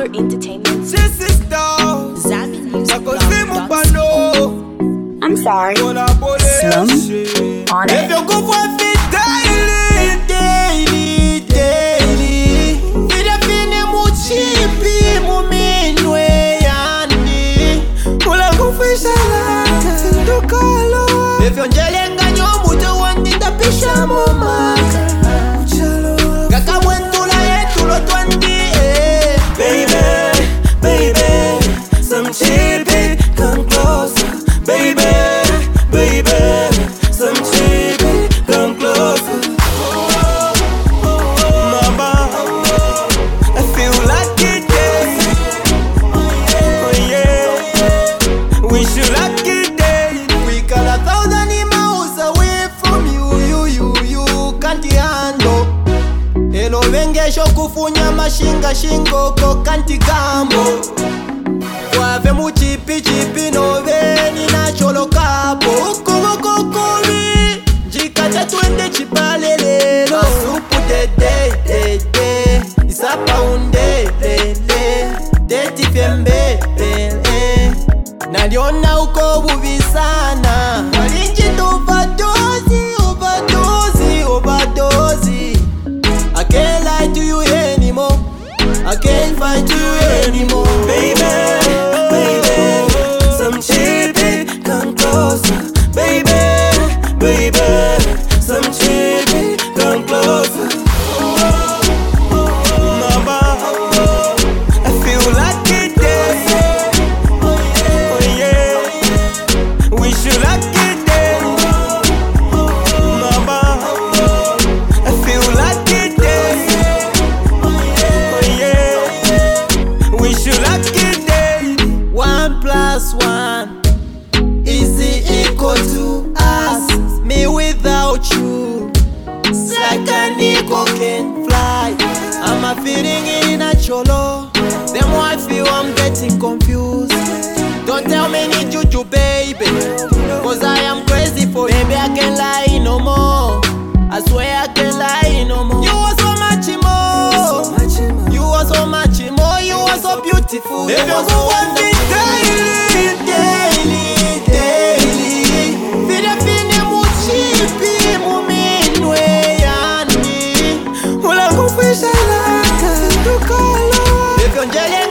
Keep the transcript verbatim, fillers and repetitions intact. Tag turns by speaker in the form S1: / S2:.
S1: Power Entertainment.
S2: This is the
S1: Zamin Music.
S3: I'm sorry. Slum on
S2: If
S3: it.
S2: you go for it daily, daily, daily, vida fine muchipi muminwe yani ula kufisha lata ndukalo. If you njelenga nyomuto wandita pisha mumaka kaka mwentula yetu lo twandi. Baby, baby, some chippy, come closer. Baby, baby, some chippy, come closer. Mama, I feel like it, yeah. Oh yeah, we should like it, yeah. We got a thousand miles away from you, you, you, you can't handle. Hello vengesho kufunya mashinga shingo ko kanti gambo. Wave muchipi chipi no veni na cholo kapo. Kumo kokori jikata twende chipale lelo. Asupu de de de de isapa unde le le deti fiembe le. Naliona uko bubi sana. Walinji overdose, overdose, overdose. I can't lie to you anymore. I can't fight you anymore. Baby, baby, some chippy, come closer. Baby, baby, some chippy, come closer. Mama, I feel like it, yeah. Oh yeah, we should like it, yeah. Mama, I feel like it, yeah. Oh yeah, we should like it, yeah. One plus one is equal to us. Me without you, it's like an eagle can fly. I'm a feeling in a cholo. The more I feel, I'm getting confused. Don't tell me need you to, baby, cause I am crazy for you. Baby, I can't lie no more. I swear I can't lie no more. You are so much more. You are so much more. You are so beautiful. If you go one bit daily, daily, daily, vida fine muchipi muminwe yani ula kufisha lata ndukalo. If you